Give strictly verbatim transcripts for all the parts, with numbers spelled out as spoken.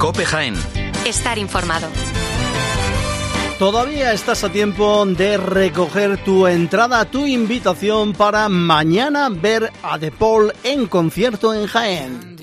COPE Jaén. Estar informado. Todavía estás a tiempo de recoger tu entrada, tu invitación para mañana ver a The Paul en concierto en Jaén.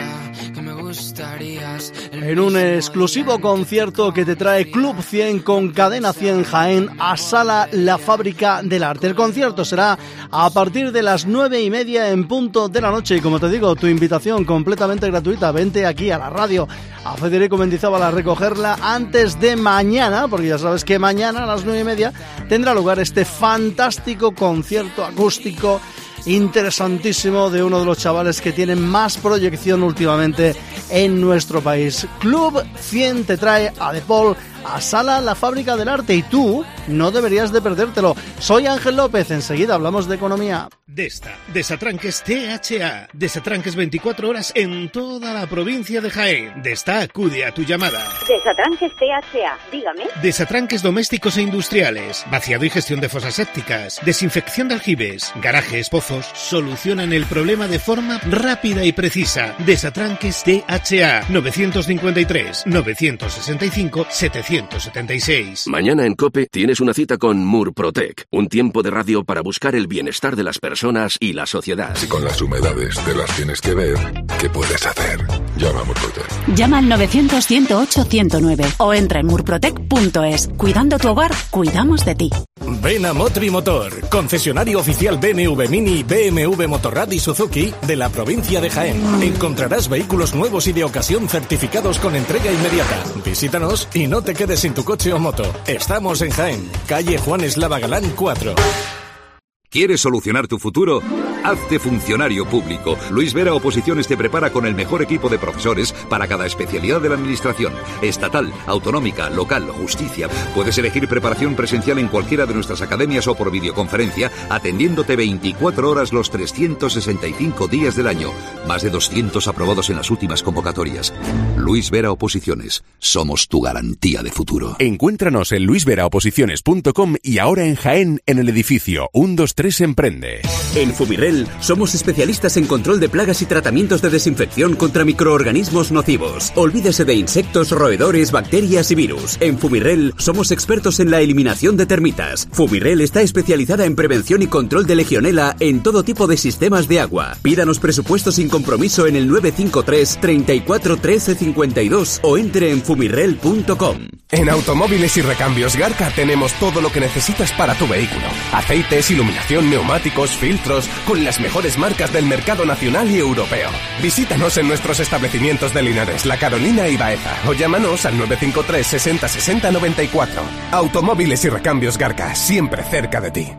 En un exclusivo concierto que te trae Club cien con Cadena cien Jaén a Sala La Fábrica del Arte. El concierto será a partir de las nueve y media en punto de la noche y, como te digo, tu invitación completamente gratuita. Vente aquí a la radio, a Federico Mendizábal, a recogerla antes de mañana, porque ya sabes que mañana a las nueve y media tendrá lugar este fantástico concierto acústico interesantísimo de uno de los chavales que tienen más proyección últimamente en nuestro país. Club cien te trae a The Paul a Sala La Fábrica del Arte y tú no deberías de perdértelo. Soy Ángel López, enseguida hablamos de economía. Desta, Desatranques T H A, Desatranques veinticuatro horas en toda la provincia de Jaén. Desta acude a tu llamada. Desatranques T H A, dígame. Desatranques domésticos e industriales, vaciado y gestión de fosas sépticas, desinfección de aljibes, garajes, pozos, solucionan el problema de forma rápida y precisa. Desatranques T H A, novecientos cincuenta y tres, novecientos sesenta y cinco, setecientos setenta y seis. Mañana en COPE tienes una cita con Murprotec, un tiempo de radio para buscar el bienestar de las personas y la sociedad. Si con las humedades te las tienes que ver, ¿qué puedes hacer? Llama a Murprotec. Llama al novecientos, ciento ocho, ciento nueve o entra en murprotec punto es. Cuidando tu hogar, cuidamos de ti. Ven a Motri Motor, concesionario oficial B M W Mini, B M W Motorrad y Suzuki de la provincia de Jaén. Encontrarás vehículos nuevos y de ocasión certificados con entrega inmediata. Visítanos y no te quedes sin tu coche o moto. Estamos en Jaén, calle Juan Eslava Galán cuatro. ¿Quieres solucionar tu futuro? Hazte funcionario público. Luis Vera Oposiciones te prepara con el mejor equipo de profesores para cada especialidad de la administración. Estatal, autonómica, local, justicia. Puedes elegir preparación presencial en cualquiera de nuestras academias o por videoconferencia, atendiéndote veinticuatro horas los trescientos sesenta y cinco días del año. Más de doscientos aprobados en las últimas convocatorias. Luis Vera Oposiciones. Somos tu garantía de futuro. Encuéntranos en luis vera oposiciones punto com y ahora en Jaén, en el edificio uno dos tres Emprende. En Fumirel somos especialistas en control de plagas y tratamientos de desinfección contra microorganismos nocivos. Olvídese de insectos, roedores, bacterias y virus. En Fumirel somos expertos en la eliminación de termitas. Fumirel está especializada en prevención y control de legionela en todo tipo de sistemas de agua. Pídanos presupuesto sin compromiso en el nueve cinco tres, treinta y cuatro, trece, cincuenta y dos o entre en fumirel punto com. En Automóviles y Recambios Garca tenemos todo lo que necesitas para tu vehículo. Aceites, iluminación, neumáticos, filtros, con las mejores marcas del mercado nacional y europeo. Visítanos en nuestros establecimientos de Linares, La Carolina y Baeza o llámanos al nueve cinco tres, sesenta, sesenta, noventa y cuatro. Automóviles y Recambios Garca, siempre cerca de ti.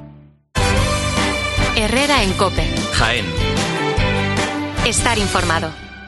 Herrera en COPE. Jaén. Estar informado.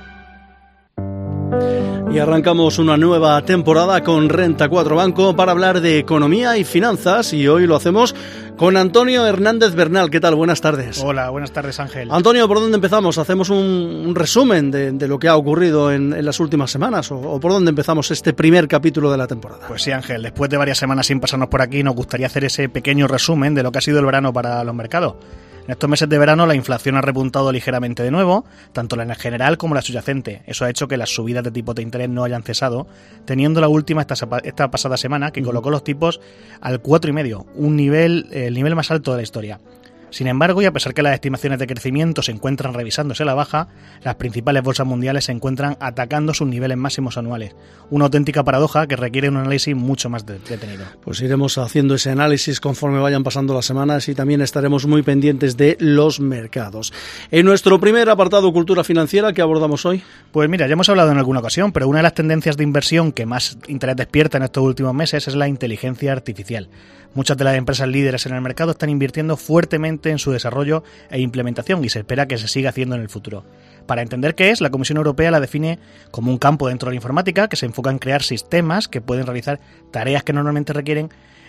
Y arrancamos una nueva temporada con Renta cuatro Banco para hablar de economía y finanzas, y hoy lo hacemos con Antonio Hernández Bernal. ¿Qué tal? Buenas tardes. Hola, buenas tardes, Ángel. Antonio, ¿por dónde empezamos? ¿Hacemos un, un resumen de, de lo que ha ocurrido en, en las últimas semanas? O, ¿O por dónde empezamos este primer capítulo de la temporada? Pues sí, Ángel, después de varias semanas sin pasarnos por aquí, nos gustaría hacer ese pequeño resumen de lo que ha sido el verano para los mercados. En estos meses de verano la inflación ha repuntado ligeramente de nuevo, tanto la general como la subyacente. Eso ha hecho que las subidas de tipos de interés no hayan cesado, teniendo la última esta, esta pasada semana que colocó los tipos al cuatro coma cinco, un nivel, el nivel más alto de la historia. Sin embargo, y a pesar que las estimaciones de crecimiento se encuentran revisándose a la baja, las principales bolsas mundiales se encuentran atacando sus niveles máximos anuales. Una auténtica paradoja que requiere un análisis mucho más detenido. Pues iremos haciendo ese análisis conforme vayan pasando las semanas y también estaremos muy pendientes de los mercados. En nuestro primer apartado, Cultura Financiera, ¿qué abordamos hoy? Pues mira, ya hemos hablado en alguna ocasión, pero una de las tendencias de inversión que más interés despierta en estos últimos meses es la inteligencia artificial. Muchas de las empresas líderes en el mercado están invirtiendo fuertemente en su desarrollo e implementación y se espera que se siga haciendo en el futuro. Para entender qué es, la Comisión Europea la define como un campo dentro de la informática que se enfoca en crear sistemas que pueden realizar tareas que normalmente requieren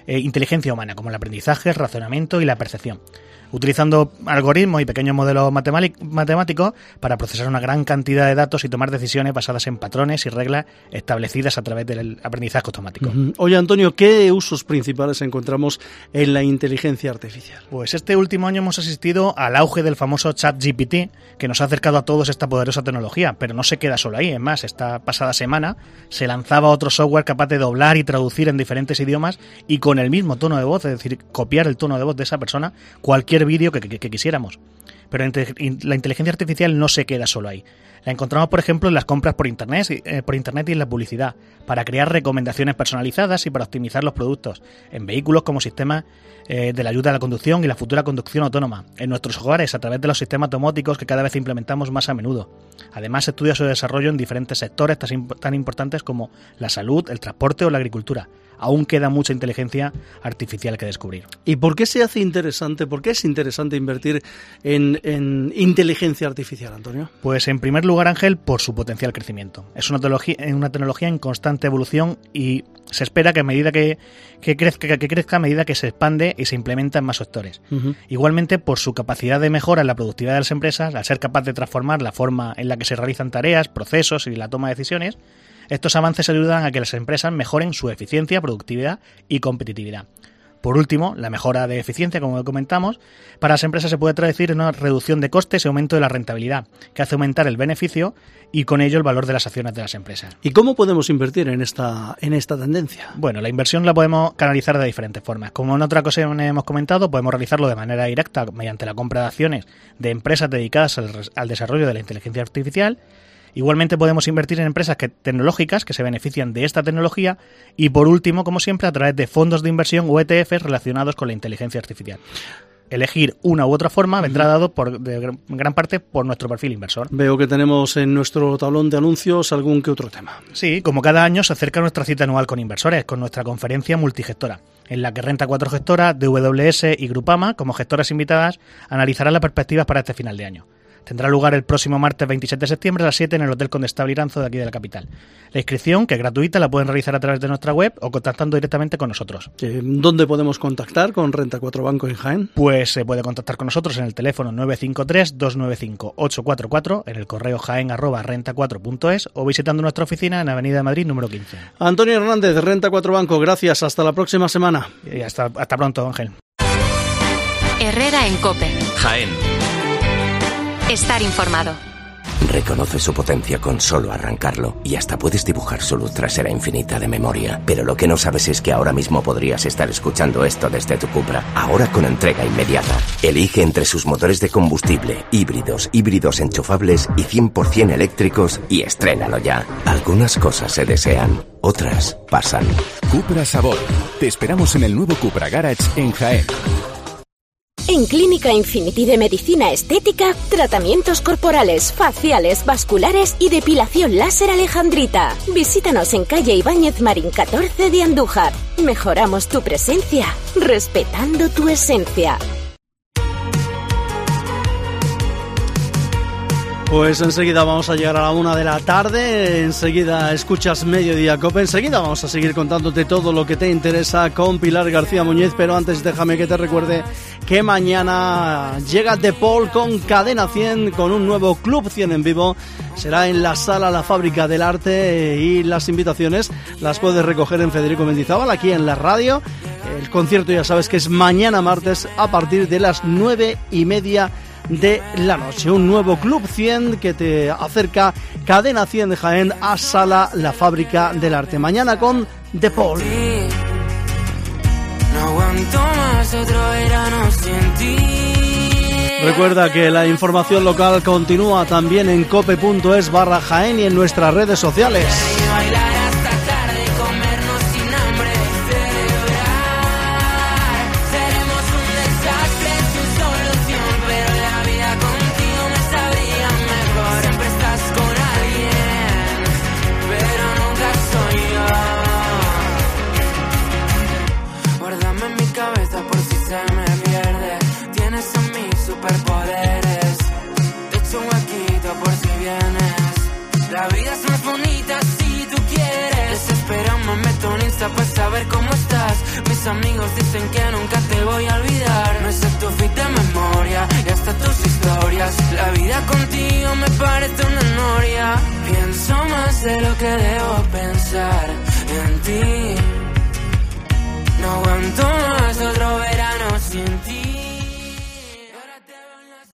eh, inteligencia humana, como el aprendizaje, el razonamiento y la percepción, utilizando algoritmos y pequeños modelos matemáticos para procesar una gran cantidad de datos y tomar decisiones basadas en patrones y reglas establecidas a través del aprendizaje automático. Uh-huh. Oye, Antonio, ¿qué usos principales encontramos en la inteligencia artificial? Pues este último año hemos asistido al auge del famoso ChatGPT, que nos ha acercado a todos esta poderosa tecnología, pero no se queda solo ahí. Es más, esta pasada semana se lanzaba otro software capaz de doblar y traducir en diferentes idiomas y con el mismo tono de voz, es decir, copiar el tono de voz de esa persona, cualquier vídeo que, que, que quisiéramos. Pero la inteligencia artificial no se queda solo ahí. La encontramos, por ejemplo, en las compras por internet, eh, por internet y en la publicidad, para crear recomendaciones personalizadas y para optimizar los productos, en vehículos como sistemas eh, de la ayuda a la conducción y la futura conducción autónoma, en nuestros hogares a través de los sistemas domóticos que cada vez implementamos más a menudo. Además, se estudia su desarrollo en diferentes sectores tan, tan importantes como la salud, el transporte o la agricultura. Aún queda mucha inteligencia artificial que descubrir. ¿Y por qué se hace interesante, por qué es interesante invertir en, en inteligencia artificial, Antonio? Pues en primer lugar, Ángel, por su potencial crecimiento. Es una tecnología, una tecnología en constante evolución y se espera que a medida que, que, crezca, que crezca a medida que se expande y se implementa en más sectores. Uh-huh. Igualmente, por su capacidad de mejora en la productividad de las empresas, al ser capaz de transformar la forma en la que se realizan tareas, procesos y la toma de decisiones. Estos avances ayudan a que las empresas mejoren su eficiencia, productividad y competitividad. Por último, la mejora de eficiencia, como comentamos, para las empresas se puede traducir en una reducción de costes y aumento de la rentabilidad, que hace aumentar el beneficio y con ello el valor de las acciones de las empresas. ¿Y cómo podemos invertir en esta, en esta tendencia? Bueno, la inversión la podemos canalizar de diferentes formas. Como en otra ocasión hemos comentado, podemos realizarlo de manera directa mediante la compra de acciones de empresas dedicadas al, al desarrollo de la inteligencia artificial. Igualmente podemos invertir en empresas que, tecnológicas que se benefician de esta tecnología y, por último, como siempre, a través de fondos de inversión o E T Fs relacionados con la inteligencia artificial. Elegir una u otra forma vendrá dado por, de gran parte por nuestro perfil inversor. Veo que tenemos en nuestro tablón de anuncios algún que otro tema. Sí, como cada año se acerca nuestra cita anual con inversores, con nuestra conferencia multigestora, en la que Renta cuatro Gestora, D W S y Grupama, como gestoras invitadas, analizarán las perspectivas para este final de año. Tendrá lugar el próximo martes veintisiete de septiembre a las siete en el Hotel Condestable Iranzo de aquí de la capital. La inscripción, que es gratuita, la pueden realizar a través de nuestra web o contactando directamente con nosotros. ¿Dónde podemos contactar con Renta cuatro Banco en Jaén? Pues se puede contactar con nosotros en el teléfono nueve cinco tres, dos nueve cinco, ocho cuatro cuatro, en el correo jaén arroba renta cuatro punto es o visitando nuestra oficina en Avenida de Madrid número quince. Antonio Hernández, Renta cuatro Banco, gracias. Hasta la próxima semana. Y hasta, hasta pronto, Ángel. Herrera en COPE. Jaén. Estar informado. Reconoce su potencia con solo arrancarlo y hasta puedes dibujar su luz trasera infinita de memoria. Pero lo que no sabes es que ahora mismo podrías estar escuchando esto desde tu Cupra. Ahora con entrega inmediata. Elige entre sus motores de combustible, híbridos, híbridos enchufables y cien por ciento eléctricos y estrénalo ya. Algunas cosas se desean, otras pasan. Cupra Sabor. Te esperamos en el nuevo Cupra Garage en Jaén. En Clínica Infinity de Medicina Estética, tratamientos corporales, faciales, vasculares y depilación láser Alejandrita. Visítanos en calle Ibáñez Marín catorce de Andújar. Mejoramos tu presencia, respetando tu esencia. Pues enseguida vamos a llegar a la una de la tarde, enseguida escuchas Mediodía Cope, enseguida vamos a seguir contándote todo lo que te interesa con Pilar García Muñiz, pero antes déjame que te recuerde que mañana llega De Paul con Cadena cien, con un nuevo Club cien en vivo, será en la Sala La Fábrica del Arte y las invitaciones las puedes recoger en Federico Mendizábal, aquí en la radio. El concierto ya sabes que es mañana martes a partir de las nueve y media de la noche. Un nuevo Club cien que te acerca Cadena cien de Jaén a Sala La Fábrica del Arte. Mañana con De Paul. No aguanto más otro verano sin ti. Recuerda que la información local continúa también en cope.es barra Jaén y en nuestras redes sociales. Para saber cómo estás. Mis amigos dicen que nunca te voy a olvidar. No sé tu feed de memoria y hasta tus historias. La vida contigo me parece una noria. Pienso más de lo que debo pensar en ti. No aguanto más.